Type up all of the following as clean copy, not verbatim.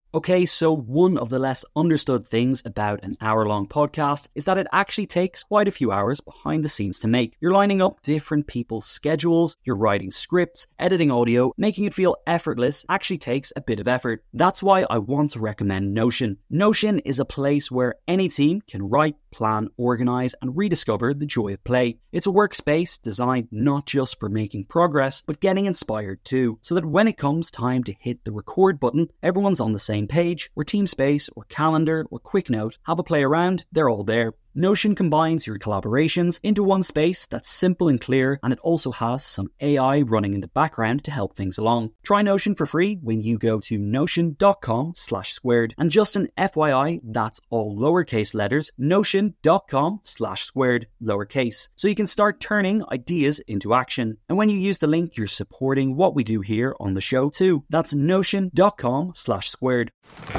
Okay, so one of the less understood things about an hour-long podcast is that it actually takes quite a few hours behind the scenes to make. You're lining up different people's schedules, you're writing scripts, editing audio, making it feel effortless actually takes a bit of effort. That's why I want to recommend Notion. Notion is a place where any team can write, plan, organize, and rediscover the joy of play. It's a workspace designed not just for making progress, but getting inspired too, so that when it comes time to hit the record button, everyone's on the same page, where TeamSpace or Calendar or QuickNote have a play around, they're all there. Notion combines your collaborations into one space that's simple and clear, and it also has some AI running in the background to help things along. Try Notion for free when you go to notion.com/squared. And just an FYI, that's all lowercase letters, notion.com/squared, lowercase. So you can start turning ideas into action. And when you use the link, you're supporting what we do here on the show too. That's notion.com/squared.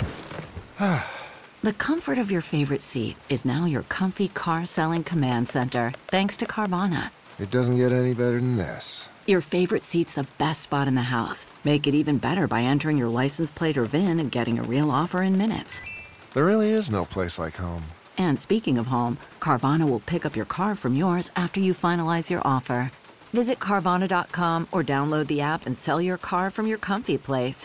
The comfort of your favorite seat is now your comfy car-selling command center, thanks to Carvana. It doesn't get any better than this. Your favorite seat's the best spot in the house. Make it even better by entering your license plate or VIN and getting a real offer in minutes. There really is no place like home. And speaking of home, Carvana will pick up your car from yours after you finalize your offer. Visit Carvana.com or download the app and sell your car from your comfy place.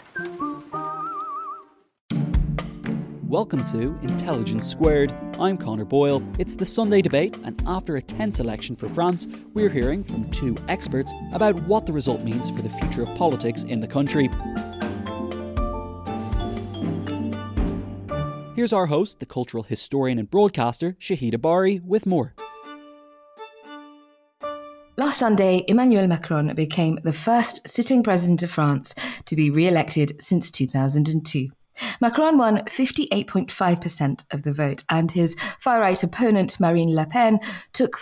Welcome to Intelligence Squared. I'm Connor Boyle. It's the Sunday debate, and after a tense election for France, we're hearing from two experts about what the result means for the future of politics in the country. Here's our host, the cultural historian and broadcaster, Shahida Bari, with more. Last Sunday, Emmanuel Macron became the first sitting president of France to be re-elected since 2002. Macron won 58.5% of the vote, and his far-right opponent Marine Le Pen took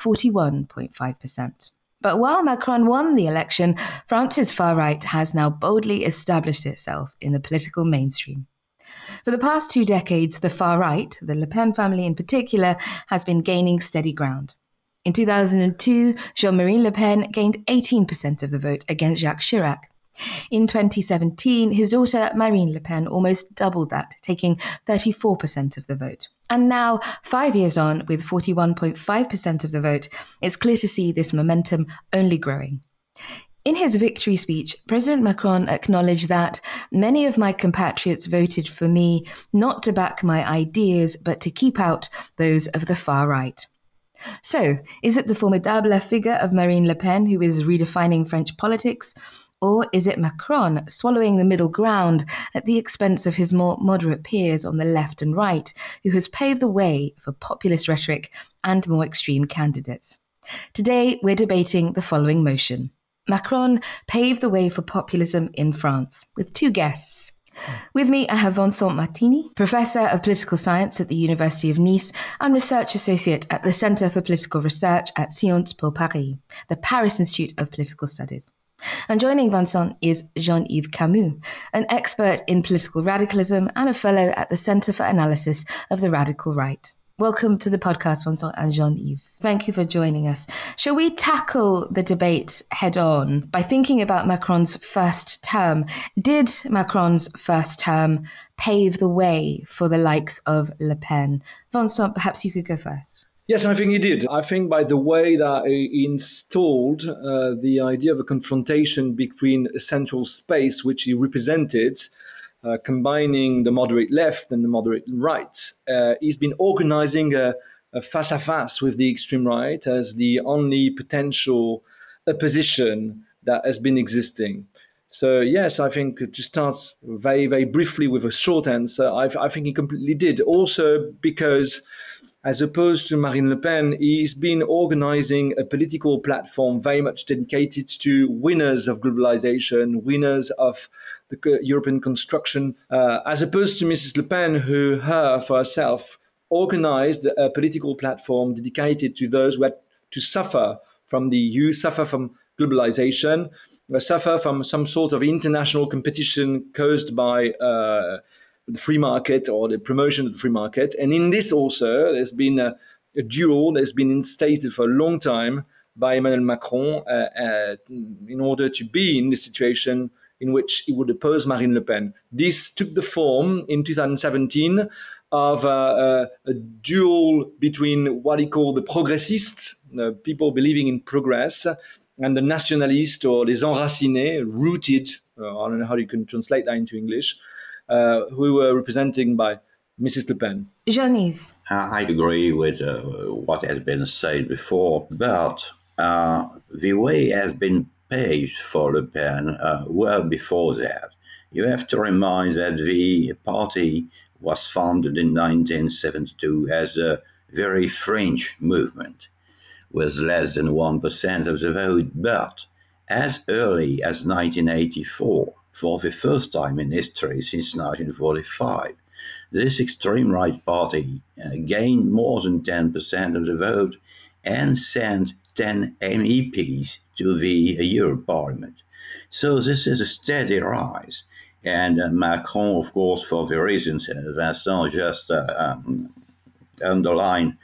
41.5%. But while Macron won the election, France's far-right has now boldly established itself in the political mainstream. For the past 2 decades, the far-right, the Le Pen family in particular, has been gaining steady ground. In 2002, Jean-Marie Le Pen gained 18% of the vote against Jacques Chirac. In 2017, his daughter Marine Le Pen almost doubled that, taking 34% of the vote. And now, 5 years on, with 41.5% of the vote, it's clear to see this momentum only growing. In his victory speech, President Macron acknowledged that many of my compatriots voted for me not to back my ideas, but to keep out those of the far right. So, is it the formidable figure of Marine Le Pen who is redefining French politics? Or is it Macron swallowing the middle ground at the expense of his more moderate peers on the left and right, who has paved the way for populist rhetoric and more extreme candidates? Today, we're debating the following motion. Macron paved the way for populism in France, with two guests. With me, I have Vincent Martini, Professor of Political Science at the University of Nice and Research Associate at the Centre for Political Research at Sciences Po Paris, the Paris Institute of Political Studies. And joining Vincent is Jean-Yves Camus, an expert in political radicalism and a fellow at the Centre for Analysis of the Radical Right. Welcome to the podcast, Vincent and Jean-Yves. Thank you for joining us. Shall we tackle the debate head on by thinking about Macron's first term? Did Macron's first term pave the way for the likes of Le Pen? Vincent, perhaps you could go first. Yes, I think he did. I think by the way that he installed the idea of a confrontation between a central space, which he represented, combining the moderate left and the moderate right. He's been organizing a face-à-face with the extreme right as the only potential opposition that has been existing. So yes, I think to start very, very briefly with a short answer, I think he completely did. Also because as opposed to Marine Le Pen, he's been organizing a political platform very much dedicated to winners of globalization, winners of the European construction, as opposed to Mrs. Le Pen, who for herself, organized a political platform dedicated to those who had to suffer from the EU, suffer from globalization, suffer from some sort of international competition caused by the free market or the promotion of the free market. And in this also, there's been a duel that's been instated for a long time by Emmanuel Macron in order to be in this situation in which he would oppose Marine Le Pen. This took the form in 2017 of a duel between what he called the progressistes, people believing in progress, and the nationalists or les enracinés, rooted, I don't know how you can translate that into English, who were represented by Mrs. Le Pen. Jean-Yves. I agree with what has been said before, but the way has been paved for Le Pen well before that. You have to remind that the party was founded in 1972 as a very fringe movement with less than 1% of the vote, but as early as 1984, for the first time in history since 1945, this extreme right party gained more than 10% of the vote and sent 10 MEPs to the Europe Parliament. So this is a steady rise. And Macron, of course, for the reasons Vincent just underlined,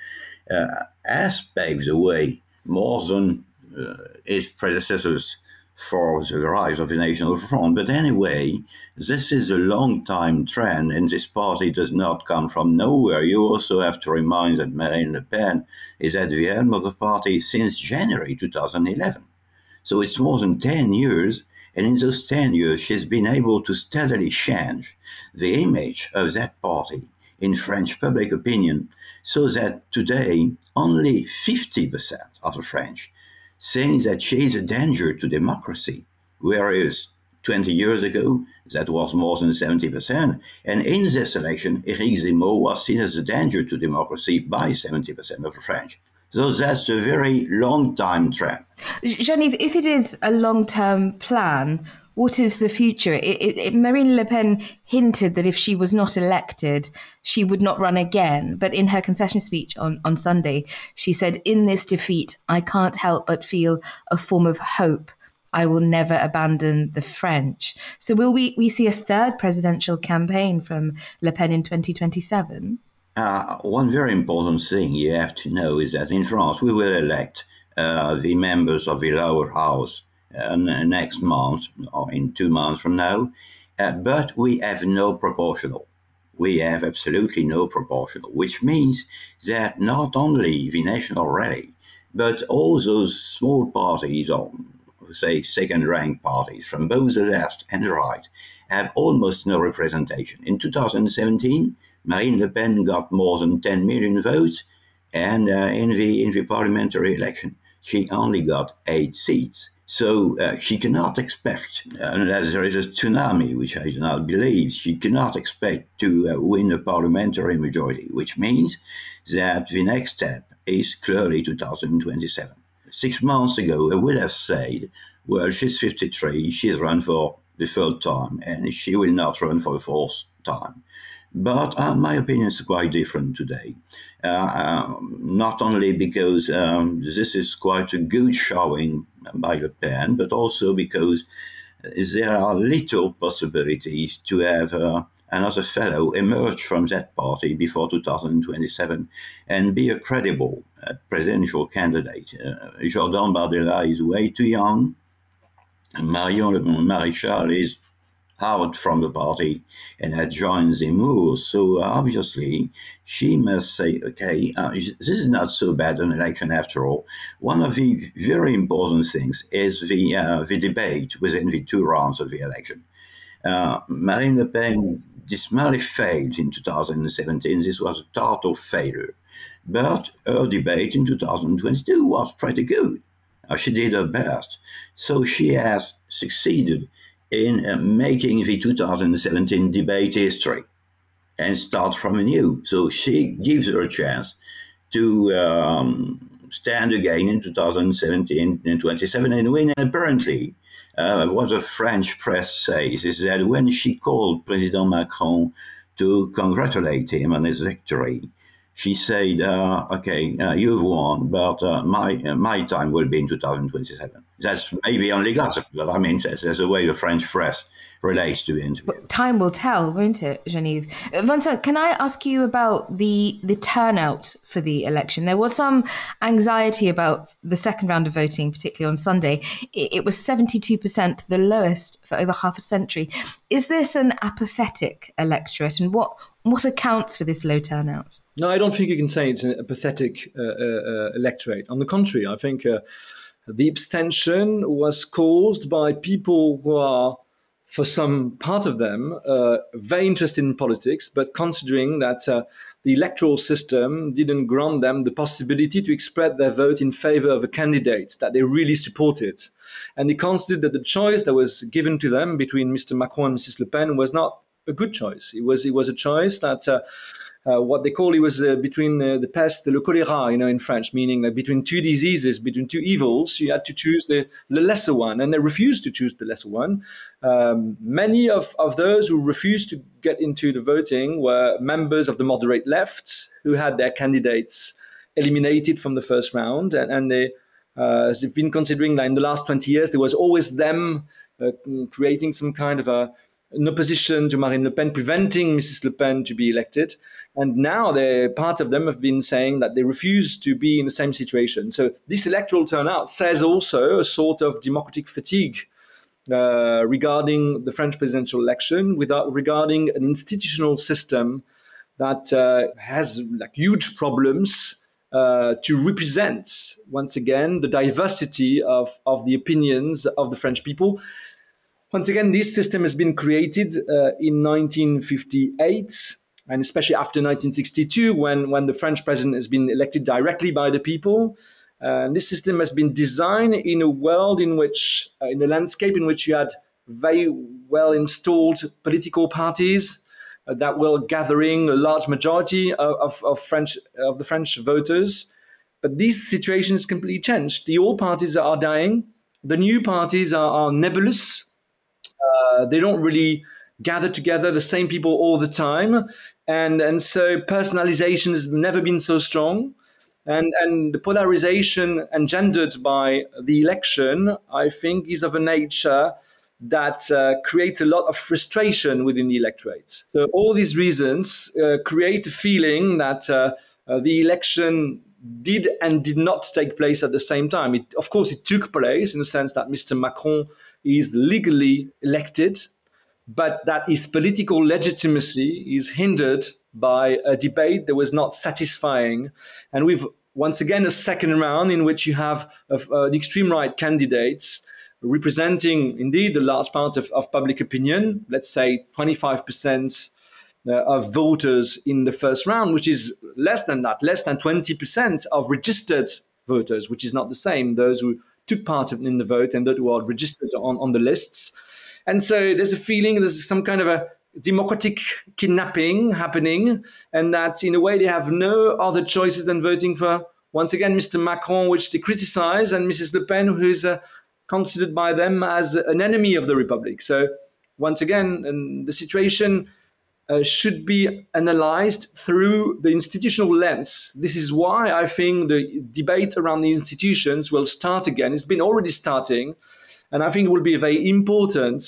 has paved the way more than his predecessors for the rise of the National Front. But anyway, this is a long-time trend, and this party does not come from nowhere. You also have to remind that Marine Le Pen is at the helm of the party since January 2011. So it's more than 10 years, and in those 10 years, she's been able to steadily change the image of that party in French public opinion, so that today only 50% of the French saying that she is a danger to democracy, whereas 20 years ago, that was more than 70%. And in this election, Éric Zemmour was seen as a danger to democracy by 70% of the French. So that's a very long-time trend. Jean-Yves, if it is a long-term plan, what is the future? Marine Le Pen hinted that if she was not elected, she would not run again. But in her concession speech on Sunday, she said, "In this defeat, I can't help but feel a form of hope. I will never abandon the French." So will we see a third presidential campaign from Le Pen in 2027? One very important thing you have to know is that in France, we will elect the members of the lower house next month, or in 2 months from now, but we have no proportional. We have absolutely no proportional, which means that not only the National Rally, but all those small parties, or say second-rank parties from both the left and the right, have almost no representation. In 2017, Marine Le Pen got more than 10 million votes, and in the parliamentary election, she only got 8 seats. So she cannot expect, unless there is a tsunami, which I do not believe, she cannot expect to win a parliamentary majority, which means that the next step is clearly 2027. 6 months ago, I would have said, well, she's 53, she's run for the third time, and she will not run for the fourth time. But my opinion is quite different today. Not only because this is quite a good showing by Le Pen, but also because there are little possibilities to have another fellow emerge from that party before 2027 and be a credible presidential candidate. Jordan Bardella is way too young. Marion Le Maréchal is out from the party and had joined Zemmour. So obviously, she must say, okay, this is not so bad an election after all. One of the very important things is the debate within the 2 rounds of the election. Marine Le Pen dismally failed in 2017. This was a total failure. But her debate in 2022 was pretty good. She did her best. So she has succeeded in making the 2017 debate history and start from anew. So she gives her a chance to stand again in 2017 and 27 and win. And apparently, what the French press says is that when she called President Macron to congratulate him on his victory, she said, okay, you've won, but my time will be in 2027. That's maybe only gossip, but I mean, there's a way the French press relates to the interview. Well, time will tell, won't it, Geneviève? Vincent, can I ask you about the turnout for the election? There was some anxiety about the second round of voting, particularly on Sunday. It was 72%, the lowest for over half a century. Is this an apathetic electorate, and what accounts for this low turnout? No, I don't think you can say it's a pathetic electorate. On the contrary, I think the abstention was caused by people who are, for some part of them, very interested in politics, but considering that the electoral system didn't grant them the possibility to express their vote in favor of a candidate that they really supported. And they considered that the choice that was given to them between Mr. Macron and Mrs. Le Pen was not a good choice. It was a choice that what they call it was between the pest and le choléra, in French, meaning that between two diseases, between two evils, you had to choose the lesser one, and they refused to choose the lesser one. Many of those who refused to get into the voting were members of the moderate left who had their candidates eliminated from the first round, and they've been considering that in the last 20 years there was always them creating some kind of an opposition to Marine Le Pen, preventing Mrs. Le Pen to be elected. And now part of them have been saying that they refuse to be in the same situation. So this electoral turnout says also a sort of democratic fatigue regarding the French presidential election, regarding an institutional system that has huge problems to represent, once again, the diversity of the opinions of the French people. Once again, this system has been created in 1958, and especially after 1962, when the French president has been elected directly by the people. This system has been designed in a world in which, in a landscape in which you had very well installed political parties that were gathering a large majority of the French voters. But this situation has completely changed. The old parties are dying. The new parties are nebulous. They don't really gather together the same people all the time. And so personalization has never been so strong. And the polarization engendered by the election, I think, is of a nature that creates a lot of frustration within the electorate. So all these reasons create a feeling that the election did and did not take place at the same time. Of course, it took place in the sense that Mr. Macron is legally elected, but that his political legitimacy is hindered by a debate that was not satisfying. And with, once again, a second round in which you have the extreme right candidates representing indeed a large part of public opinion, let's say 25% of voters in the first round, which is less than that, less than 20% of registered voters, which is not the same, those who took part in the vote and those who are registered on the lists. And so there's a feeling there's some kind of a democratic kidnapping happening, and that in a way they have no other choices than voting for, once again, Mr. Macron, which they criticize, and Mrs. Le Pen, who is considered by them as an enemy of the Republic. So once again, the situation should be analyzed through the institutional lens. This is why I think the debate around the institutions will start again. It's been already starting, and I think it will be a very important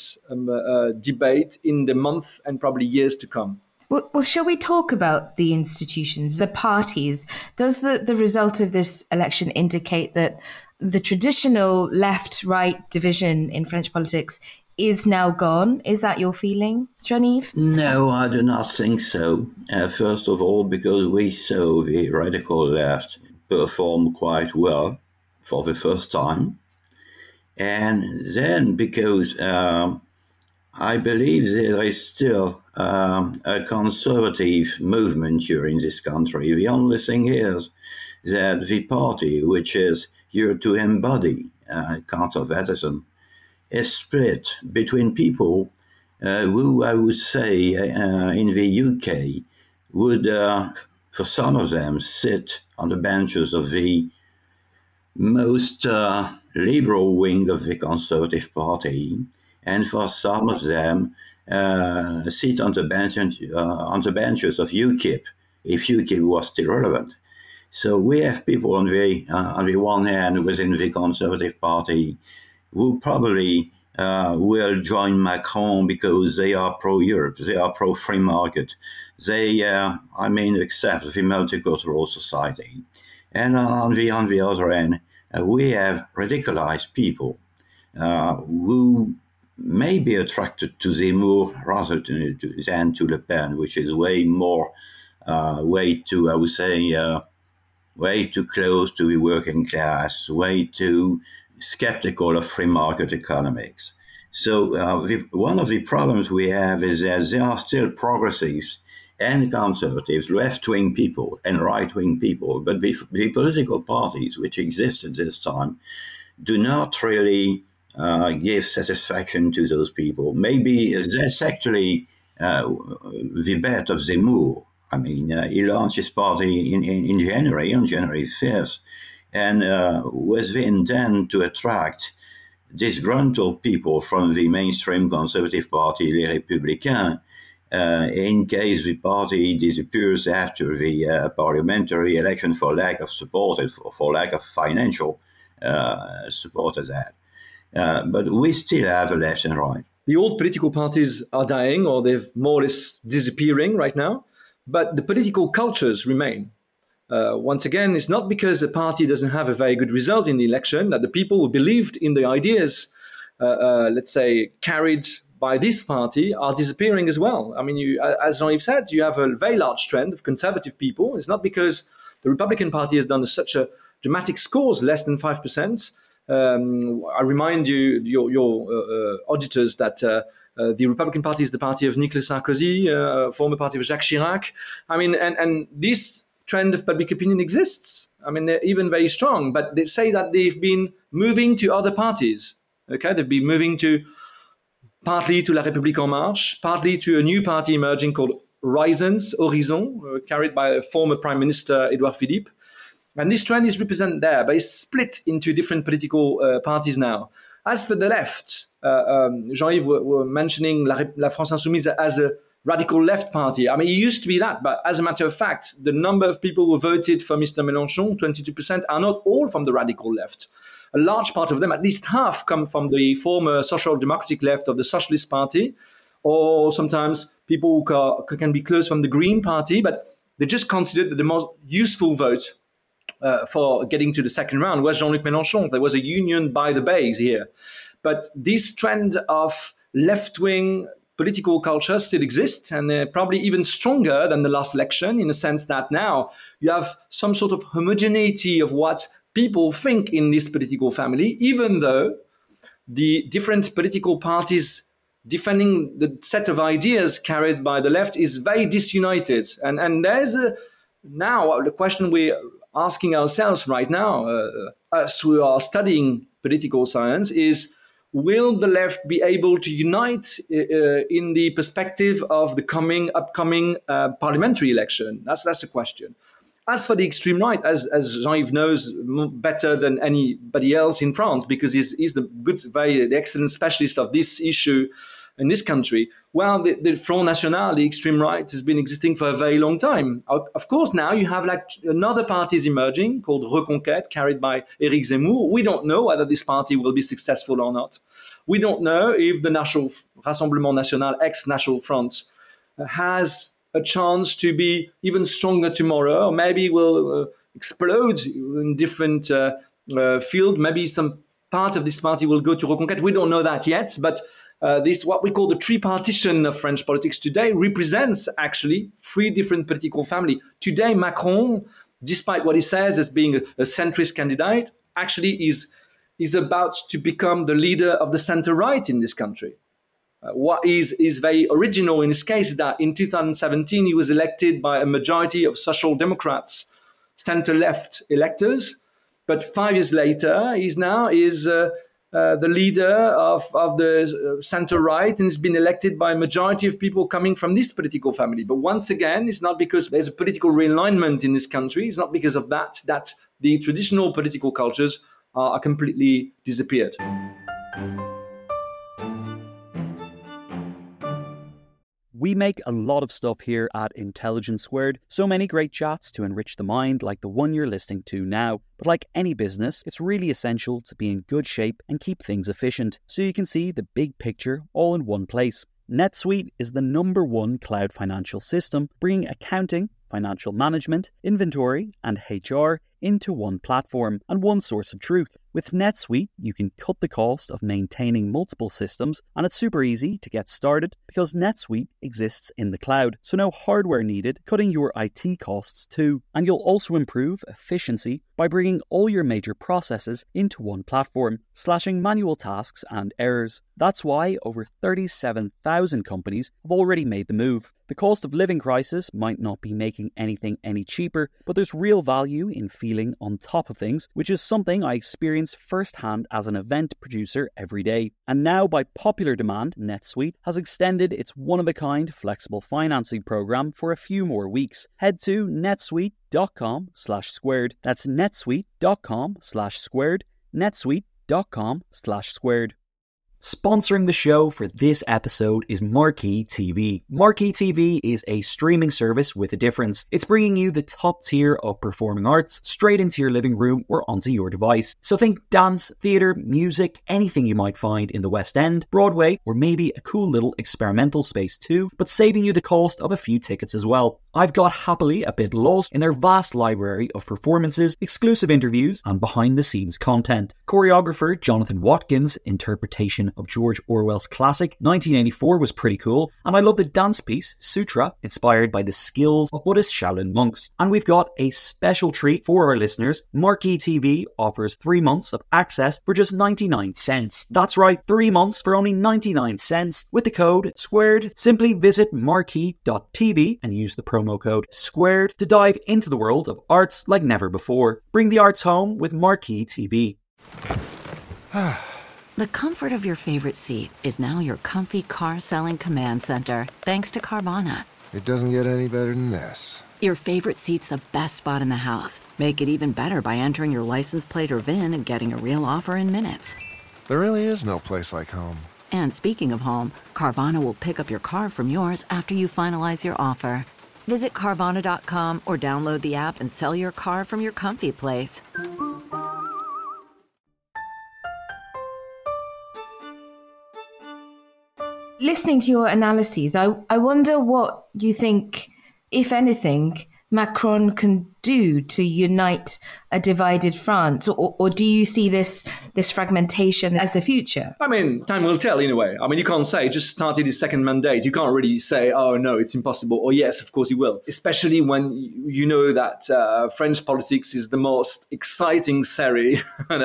debate in the month and probably years to come. Well, shall we talk about the institutions, the parties? Does the result of this election indicate that the traditional left-right division in French politics is now gone? Is that your feeling, Geneviève? No, I do not think so. First of all, because we saw the radical left perform quite well for the first time. And then because I believe there is still a conservative movement here in this country. The only thing is that the party, which is here to embody conservatism, is split between people who, I would say, in the UK, would, for some of them, sit on the benches of the most liberal wing of the Conservative Party, and for some of them, sit on the benches of UKIP, if UKIP was still relevant. So we have people on the one hand within the Conservative Party who probably will join Macron because they are pro-Europe, they are pro-free market, they, accept the multicultural society. And on the other end, we have radicalized people who may be attracted to Zemmour rather than to Le Pen, which is way too close to the working class, way too skeptical of free market economics. So one of the problems we have is that there are still progressives and conservatives, left-wing people and right-wing people, but the political parties which exist at this time do not really give satisfaction to those people. Maybe that's actually the bet of Zemmour. I mean, he launched his party in January, on January 5th, and with the intent to attract disgruntled people from the mainstream Conservative Party, Les Républicains, in case the party disappears after the parliamentary election for lack of support, for lack of financial support of that. But we still have a left and right. The old political parties are dying, or they're more or less disappearing right now, but the political cultures remain. Once again, it's not because a party doesn't have a very good result in the election that the people who believed in the ideas, let's say, carried by this party are disappearing as well. I mean, as Jean-Yves said, you have a very large trend of conservative people. It's not because the Republican Party has done such a dramatic scores, less than 5%. I remind your auditors that the Republican Party is the party of Nicolas Sarkozy, former party of Jacques Chirac. I mean, and this trend of public opinion exists. I mean, they're even very strong, but they say that they've been moving to other parties. Okay, they've been moving to partly to La République En Marche, partly to a new party emerging called Horizon, carried by former Prime Minister Edouard Philippe. And this trend is represented there, but it's split into different political parties now. As for the left, Jean-Yves were mentioning La France Insoumise as a radical left party. I mean, it used to be that, but as a matter of fact, the number of people who voted for Mr. Mélenchon, 22%, are not all from the radical left. A large part of them, at least half, come from the former social democratic left of the Socialist Party, or sometimes people who can be close from the Green Party, but they just considered that the most useful vote for getting to the second round was Jean-Luc Mélenchon. There was a union by the base here. But this trend of left-wing political culture still exists, and they're probably even stronger than the last election in the sense that now you have some sort of homogeneity of what people think in this political family, even though the different political parties defending the set of ideas carried by the left is very disunited. And there's now the question we're asking ourselves right now, us who are studying political science, is will the left be able to unite in the perspective of the upcoming parliamentary election? That's the question. As for the extreme right, as Jean-Yves knows better than anybody else in France, because he's the excellent specialist of this issue in this country, well, the Front National, the extreme right, has been existing for a very long time. Of course, now you have like another parties emerging called Reconquête, carried by Éric Zemmour. We don't know whether this party will be successful or not. We don't know if the National Rassemblement National, ex-National Front, has a chance to be even stronger tomorrow, or maybe will explode in different field. Maybe some part of this party will go to Reconquête. We don't know that yet, but this, what we call the tripartition of French politics today, represents actually three different political families. Today, Macron, despite what he says as being a centrist candidate, actually is about to become the leader of the center-right in this country. What is very original in his case is that in 2017, he was elected by a majority of social democrats, center-left electors. But 5 years later, he's now the leader of the center-right, and has been elected by a majority of people coming from this political family. But once again, it's not because there's a political realignment in this country. It's not because of that the traditional political cultures are completely disappeared. We make a lot of stuff here at Intelligence Squared, so many great chats to enrich the mind like the one you're listening to now. But like any business, it's really essential to be in good shape and keep things efficient, so you can see the big picture all in one place. NetSuite is the #1 cloud financial system, bringing accounting, financial management, inventory, and HR into one platform and one source of truth. With NetSuite, you can cut the cost of maintaining multiple systems, and it's super easy to get started because NetSuite exists in the cloud, so no hardware needed, cutting your IT costs too. And you'll also improve efficiency by bringing all your major processes into one platform, slashing manual tasks and errors. That's why over 37,000 companies have already made the move. The cost of living crisis might not be making anything any cheaper, but there's real value in feeling on top of things, which is something I experience firsthand as an event producer every day. And now, by popular demand, NetSuite has extended its one-of-a-kind flexible financing program for a few more weeks. Head to netsuite.com/squared. That's netsuite.com/squared. netsuite.com/squared. Sponsoring the show for this episode is Marquee TV. Marquee TV is a streaming service with a difference. It's bringing you the top tier of performing arts straight into your living room or onto your device. So think dance, theatre, music, anything you might find in the West End, Broadway, or maybe a cool little experimental space too, but saving you the cost of a few tickets as well. I've got happily a bit lost in their vast library of performances, exclusive interviews, and behind-the-scenes content. Choreographer Jonathan Watkins' interpretation of George Orwell's classic 1984 was pretty cool, and I love the dance piece Sutra, inspired by the skills of Buddhist Shaolin monks. And we've got a special treat for our listeners. Marquee TV offers 3 months of access for just 99 cents. That's right, 3 months for only 99 cents. With the code SQUARED, simply visit marquee.tv and use the promo code SQUARED to dive into the world of arts like never before. Bring the arts home with Marquee TV. The comfort of your favorite seat is now your comfy car-selling command center, thanks to Carvana. It doesn't get any better than this. Your favorite seat's the best spot in the house. Make it even better by entering your license plate or VIN and getting a real offer in minutes. There really is no place like home. And speaking of home, Carvana will pick up your car from yours after you finalize your offer. Visit Carvana.com or download the app and sell your car from your comfy place. Listening to your analyses, I wonder what you think, if anything, Macron can do to unite a divided France, or do you see this fragmentation as the future? I mean, time will tell in a way. I mean, you can't say, just started his second mandate. You can't really say, oh, no, it's impossible. Or yes, of course he will. Especially when you know that French politics is the most exciting series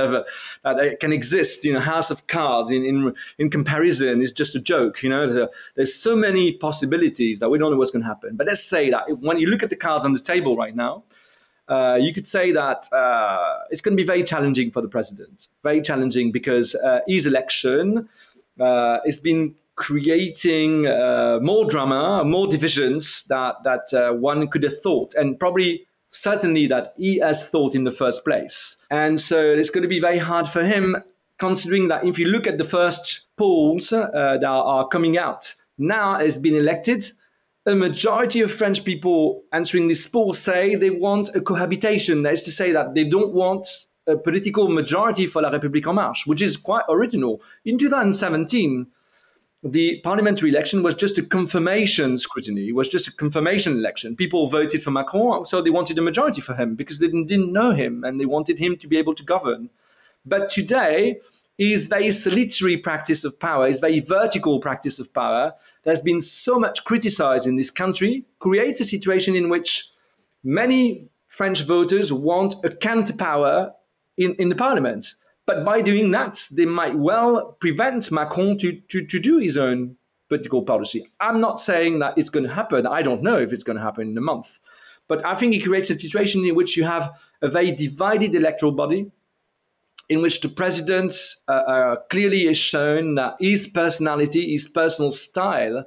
that can exist. You know, House of Cards in comparison is just a joke. You know, there's so many possibilities that we don't know what's going to happen. But let's say that when you look at the cards on the table right now, you could say that it's going to be very challenging for the president. Very challenging because his election has been creating more drama, more divisions that one could have thought, and probably certainly that he has thought in the first place. And so it's going to be very hard for him, considering that if you look at the first polls that are coming out, now has been elected, a majority of French people answering this poll say they want a cohabitation. That is to say that they don't want a political majority for La République En Marche, which is quite original. In 2017, the parliamentary election was just a confirmation scrutiny. It was just a confirmation election. People voted for Macron, so they wanted a majority for him because they didn't know him and they wanted him to be able to govern. But today, his very solitary practice of power, his very vertical practice of power, that has been so much criticized in this country, creates a situation in which many French voters want a counterpower in the parliament. But by doing that, they might well prevent Macron to do his own political policy. I'm not saying that it's going to happen. I don't know if it's going to happen in a month. But I think it creates a situation in which you have a very divided electoral body, in which the president clearly has shown that his personality, his personal style,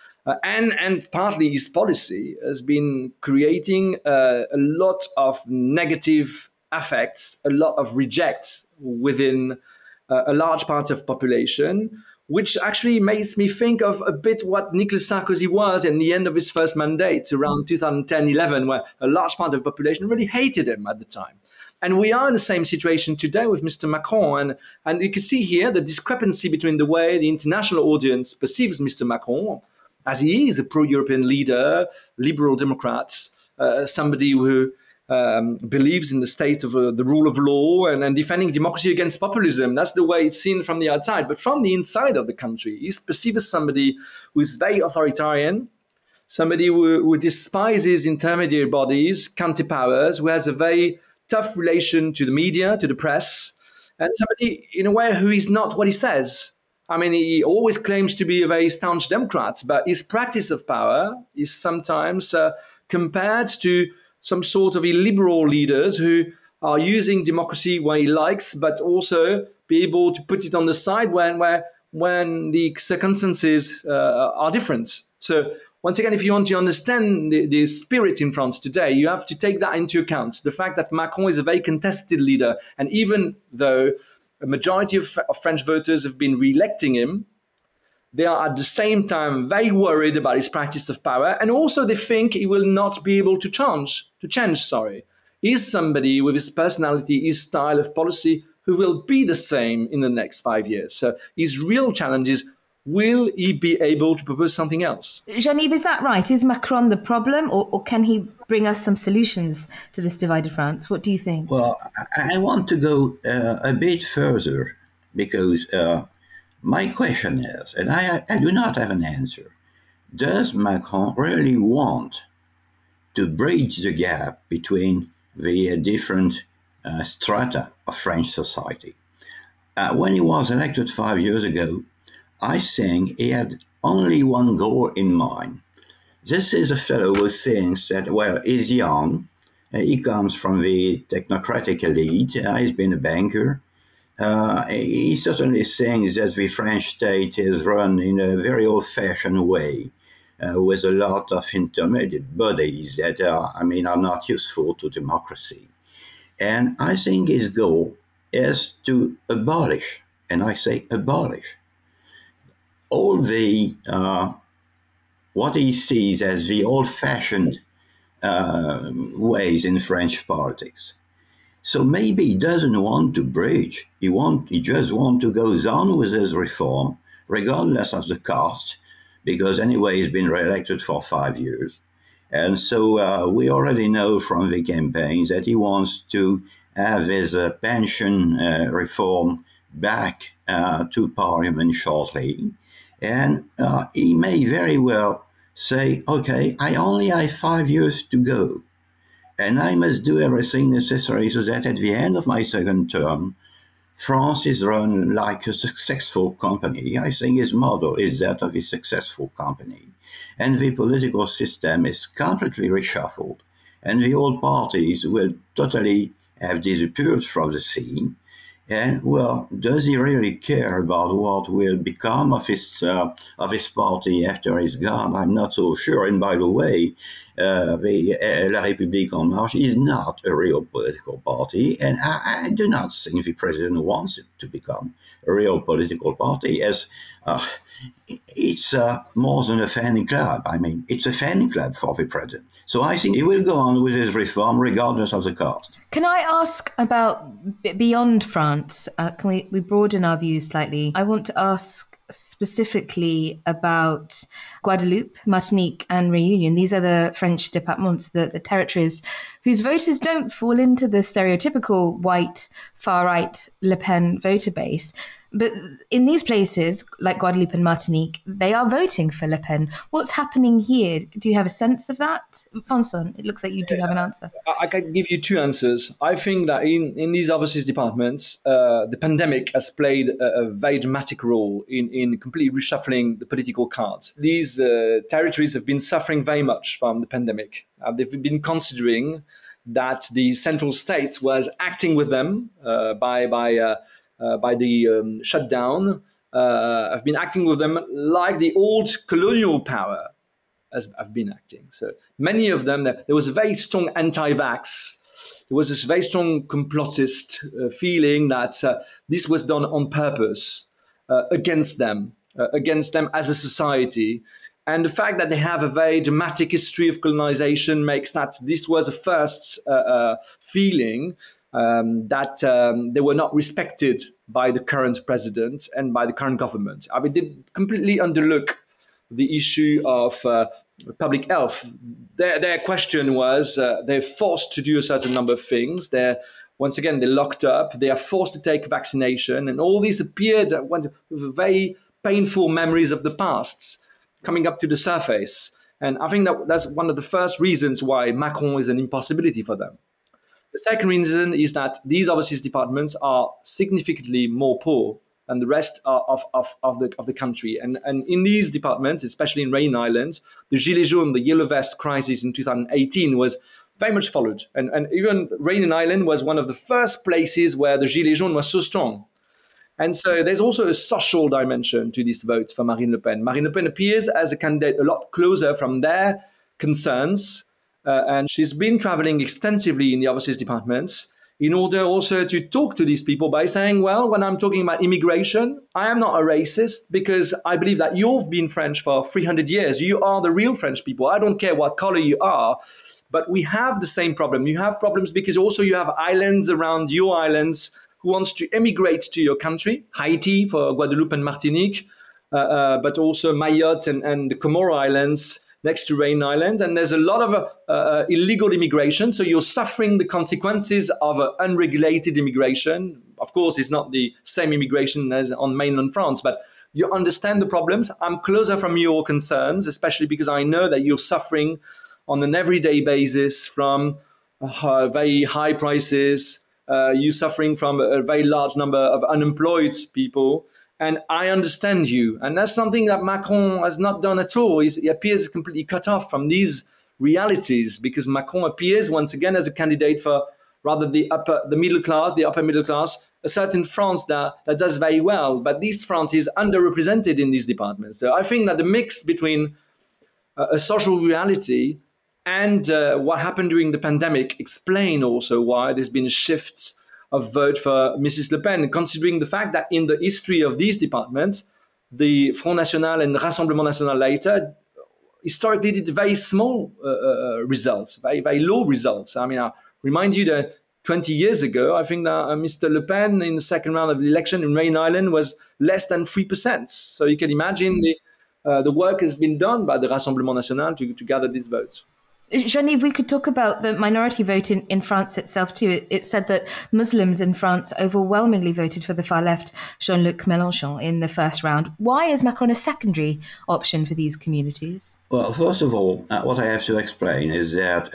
and partly his policy has been creating a lot of negative affects, a lot of rejects within a large part of population, which actually makes me think of a bit what Nicolas Sarkozy was in the end of his first mandate around 2010-11, where a large part of the population really hated him at the time. And we are in the same situation today with Mr. Macron. And you can see here the discrepancy between the way the international audience perceives Mr. Macron, as he is a pro-European leader, liberal Democrats, somebody who believes in the state of the rule of law and defending democracy against populism. That's the way it's seen from the outside. But from the inside of the country, he's perceived as somebody who is very authoritarian, somebody who despises intermediary bodies, counterpowers, who has a very tough relation to the media, to the press, and somebody, in a way, who is not what he says. I mean, he always claims to be a very staunch Democrat, but his practice of power is sometimes compared to some sort of illiberal leaders who are using democracy where he likes, but also be able to put it on the side when the circumstances are different. So once again, if you want to understand the spirit in France today, you have to take that into account. The fact that Macron is a very contested leader, and even though a majority of French voters have been re-electing him, they are at the same time very worried about his practice of power, and also they think he will not be able to change. He's somebody with his personality, his style of policy, who will be the same in the next 5 years. So his real challenge is, will he be able to propose something else? Jean-Yves, is that right? Is Macron the problem, or can he bring us some solutions to this divided France? What do you think? Well, I want to go a bit further, because my question is, and I do not have an answer, does Macron really want to bridge the gap between the different strata of French society? When he was elected 5 years ago, I think he had only one goal in mind. This is a fellow who thinks that, well, he's young, he comes from the technocratic elite, he's been a banker. He certainly thinks that the French state is run in a very old-fashioned way, with a lot of intermediate bodies that are not useful to democracy. And I think his goal is to abolish, and I say abolish, all the what he sees as the old-fashioned ways in French politics. So maybe he doesn't want to bridge. He just wants to go on with his reform, regardless of the cost, because anyway he's been re-elected for 5 years. And so we already know from the campaigns that he wants to have his pension reform back to Parliament shortly. And he may very well say, okay, I only have 5 years to go, and I must do everything necessary so that at the end of my second term, France is run like a successful company. I think his model is that of a successful company. And the political system is completely reshuffled, and the old parties will totally have disappeared from the scene. And, well, does he really care about what will become of his party after he's gone? I'm not so sure. And by the way, La République En Marche is not a real political party, and I do not think the president wants it to become a real political party, as it's more than a fan club. I mean, it's a fan club for the president. So I think he will go on with his reform regardless of the cost. Can I ask about beyond France? Can we broaden our views slightly? I want to ask specifically about Guadeloupe, Martinique and Réunion. These are the French départements, the territories whose voters don't fall into the stereotypical white, far-right Le Pen voter base. But in these places, like Guadeloupe and Martinique, they are voting for Le Pen. What's happening here? Do you have a sense of that? Vincent, it looks like you do have an answer. I can give you two answers. I think that in these overseas departments, the pandemic has played a very dramatic role in completely reshuffling the political cards. These territories have been suffering very much from the pandemic. They've been considering that the central state was acting with them by the shutdown, have been acting with them like the old colonial power have been acting. So many of them, there was a very strong anti-vax. There was this very strong complotist feeling that this was done on purpose. against them as a society. And the fact that they have a very dramatic history of colonization makes that this was a first feeling that they were not respected by the current president and by the current government. I mean, they completely underlook the issue of public health. Their question was they're forced to do a certain number of things. Once again, they're locked up. They are forced to take vaccination. And all this appeared with very painful memories of the past coming up to the surface. And I think that's one of the first reasons why Macron is an impossibility for them. The second reason is that these overseas departments are significantly more poor than the rest of the country. And in these departments, especially in Réunion Island, the Gilets jaunes, the Yellow Vest crisis in 2018 was very much followed. And even Réunion Island was one of the first places where the Gilets jaunes was so strong. And so there's also a social dimension to this vote for Marine Le Pen. Marine Le Pen appears as a candidate a lot closer from their concerns, and she's been traveling extensively in the overseas departments in order also to talk to these people by saying, well, when I'm talking about immigration, I am not a racist because I believe that you've been French for 300 years. You are the real French people. I don't care what color you are, but we have the same problem. You have problems because also you have islands around your islands who wants to emigrate to your country, Haiti for Guadeloupe and Martinique, but also Mayotte and the Comoro Islands next to Réunion Island. And there's a lot of illegal immigration. So you're suffering the consequences of unregulated immigration. Of course, it's not the same immigration as on mainland France, but you understand the problems. I'm closer from your concerns, especially because I know that you're suffering on an everyday basis from very high prices. You're suffering from a very large number of unemployed people. And I understand you. And that's something that Macron has not done at all. He appears completely cut off from these realities because Macron appears once again as a candidate for rather the upper middle class, a certain France that does very well. But this France is underrepresented in these departments. So I think that the mix between a social reality and what happened during the pandemic explain also why there's been a shift of vote for Mrs. Le Pen, considering the fact that in the history of these departments, the Front National and Rassemblement National later historically did very small results, very, very low results. I mean, I remind you that 20 years ago, I think that Mr. Le Pen in the second round of the election in Réunion Island was less than 3%. So you can imagine the work has been done by the Rassemblement National to gather these votes. Jean-Yves, we could talk about the minority vote in France itself too. It said that Muslims in France overwhelmingly voted for the far left Jean-Luc Mélenchon in the first round. Why is Macron a secondary option for these communities? Well, first of all, what I have to explain is that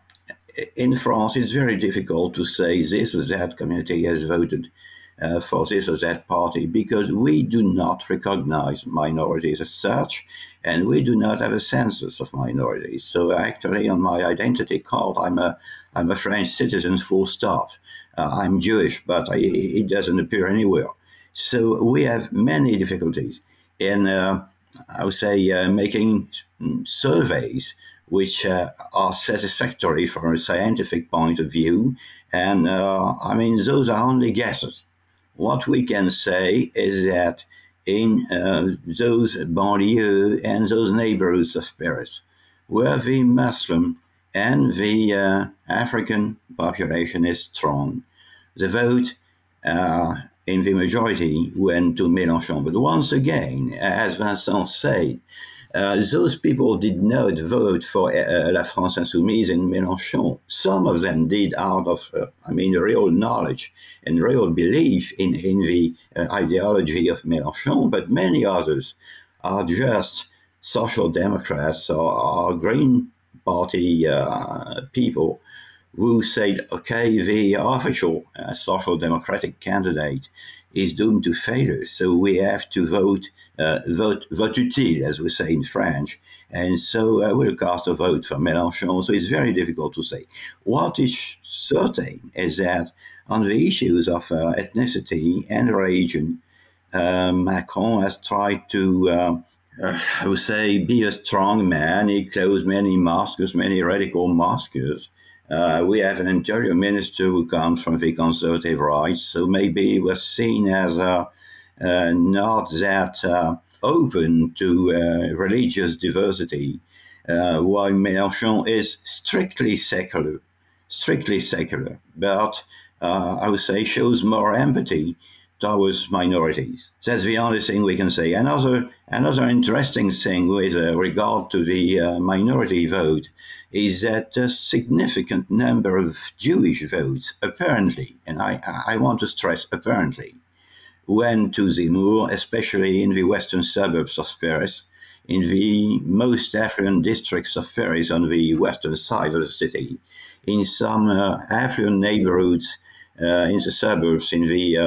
in France it's very difficult to say this or that community has voted for this or that party because we do not recognize minorities as such, and we do not have a census of minorities. So actually, on my identity card, I'm a French citizen, full stop. I'm Jewish, but it doesn't appear anywhere. So we have many difficulties in, I would say, making surveys which are satisfactory from a scientific point of view. And I mean, those are only guesses. What we can say is that in those banlieues and those neighborhoods of Paris, where the Muslim and the African population is strong, the vote in the majority went to Mélenchon. But once again, as Vincent said, those people did not vote for La France Insoumise and Mélenchon. Some of them did out of, real knowledge and real belief in the ideology of Mélenchon, but many others are just social democrats or Green Party people who said, okay, the official social democratic candidate is doomed to failure, so we have to vote utile, as we say in French, and so we'll cast a vote for Mélenchon. So it's very difficult to say. What is certain is that on the issues of ethnicity and religion, Macron has tried to, I would say, be a strong man. He closed many mosques, many radical mosques. We have an interior minister who comes from the conservative right, so maybe he was seen as not that open to religious diversity, while Mélenchon is strictly secular, but I would say shows more empathy towards minorities. That's the only thing we can say. Another interesting thing with regard to the minority vote is that a significant number of Jewish votes, apparently, and I want to stress apparently, went to Zemmour, especially in the western suburbs of Paris, in the most affluent districts of Paris on the western side of the city, in some affluent neighborhoods in the suburbs, in the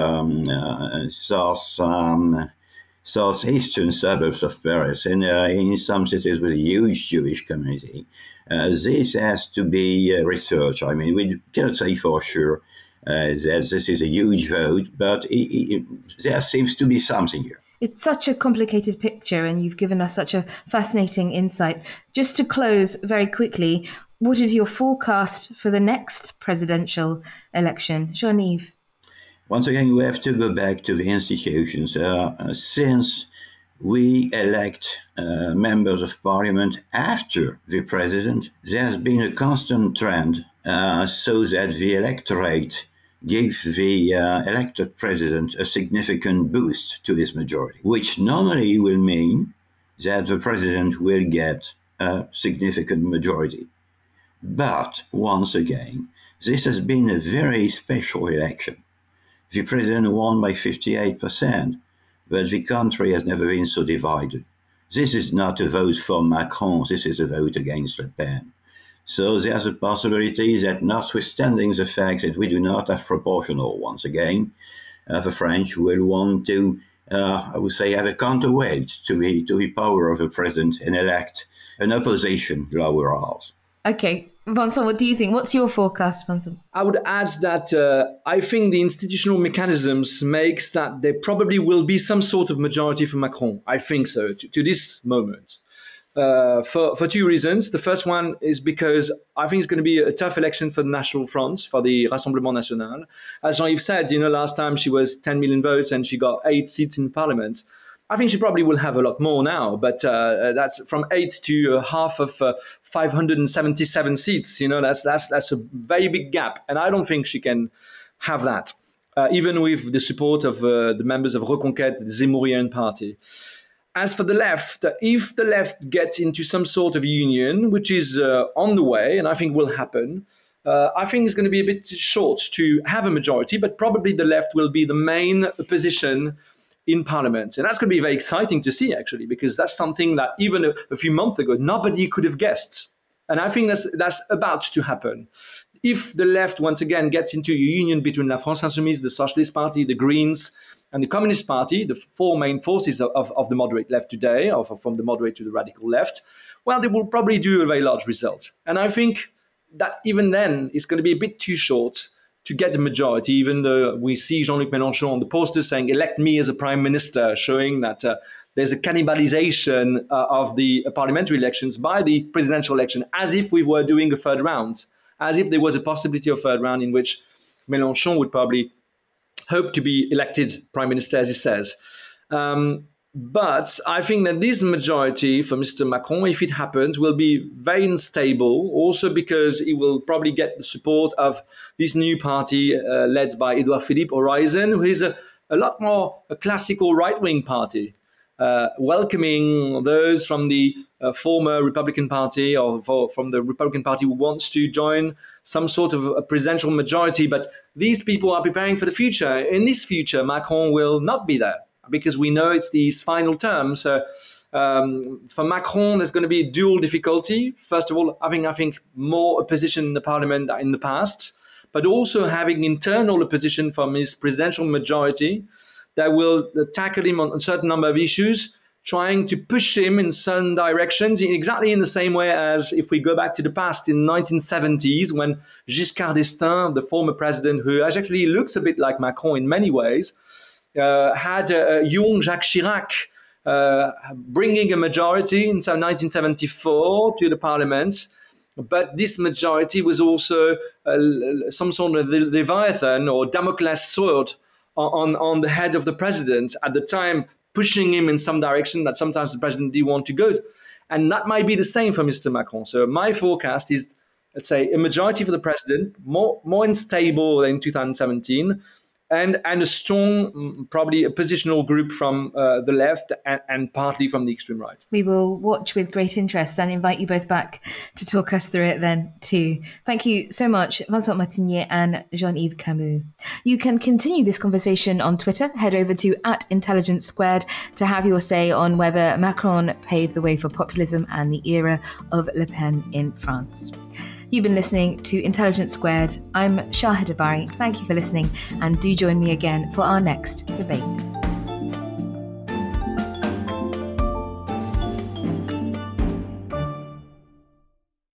southeastern suburbs of Paris, and in some cities with a huge Jewish community. This has to be researched. I mean, we cannot say for sure that this is a huge vote, but there seems to be something here. It's such a complicated picture, and you've given us such a fascinating insight. Just to close very quickly, what is your forecast for the next presidential election? Jean-Yves? Once again, we have to go back to the institutions. Since we elect members of parliament after the president, there's been a constant trend so that the electorate gives the elected president a significant boost to his majority, which normally will mean that the president will get a significant majority. But once again, this has been a very special election. The president won by 58%, but the country has never been so divided. This is not a vote for Macron, this is a vote against Le Pen. So there's a possibility that, notwithstanding the fact that we do not have proportional, once again, the French will want to, I would say, have a counterweight to the power of the president and elect an opposition lower house. Okay. Vincent, what do you think? What's your forecast, Vincent? I would add that I think the institutional mechanisms makes that there probably will be some sort of majority for Macron. I think so, to this moment. For two reasons. The first one is because I think it's going to be a tough election for the National Front, for the Rassemblement National. As Jean-Yves said, last time she was 10 million votes and she got 8 seats in parliament. I think she probably will have a lot more now, but that's from 8 to half of 577 seats. That's a very big gap, and I don't think she can have that, even with the support of the members of Reconquête, the Zemmourian party. As for the left, if the left gets into some sort of union, which is on the way, and I think will happen, I think it's going to be a bit short to have a majority, but probably the left will be the main opposition in parliament. And that's going to be very exciting to see, actually, because that's something that even a few months ago, nobody could have guessed. And I think that's about to happen. If the left, once again, gets into a union between La France Insoumise, the Socialist Party, the Greens, and the Communist Party, the four main forces of the moderate left today, or from the moderate to the radical left, well, they will probably do a very large result. And I think that even then, it's going to be a bit too short to get the majority, even though we see Jean-Luc Mélenchon on the poster saying, elect me as a prime minister, showing that there's a cannibalization of the parliamentary elections by the presidential election, as if we were doing a third round, as if there was a possibility of a third round in which Mélenchon would probably hope to be elected prime minister, as he says. But I think that this majority for Mr. Macron, if it happens, will be very unstable, also because he will probably get the support of this new party led by Edouard Philippe, Horizon, who is a lot more a classical right-wing party, welcoming those from the former Republican Party or from the Republican Party who wants to join some sort of a presidential majority. But these people are preparing for the future. In this future, Macron will not be there, because we know it's his final term. So for Macron, there's going to be a dual difficulty. First of all, I think more opposition in the parliament than in the past, but also having internal opposition from his presidential majority that will tackle him on a certain number of issues, trying to push him in certain directions, exactly in the same way as if we go back to the past in the 1970s, when Giscard d'Estaing, the former president, who actually looks a bit like Macron in many ways, had a young Jacques Chirac bringing a majority in 1974 to the parliament. But this majority was also some sort of Leviathan or Damocles sword on the head of the president at the time, pushing him in some direction that sometimes the president didn't want to go. And that might be the same for Mr. Macron. So my forecast is, let's say, a majority for the president, more unstable than 2017, and a strong, probably a positional group from the left and partly from the extreme right. We will watch with great interest and invite you both back to talk us through it then too. Thank you so much, Vincent Martinier and Jean-Yves Camus. You can continue this conversation on Twitter. Head over to @IntelligenceSquared to have your say on whether Macron paved the way for populism and the era of Le Pen in France. You've been listening to Intelligence Squared. I'm Shahida Bari. Thank you for listening, and do join me again for our next debate.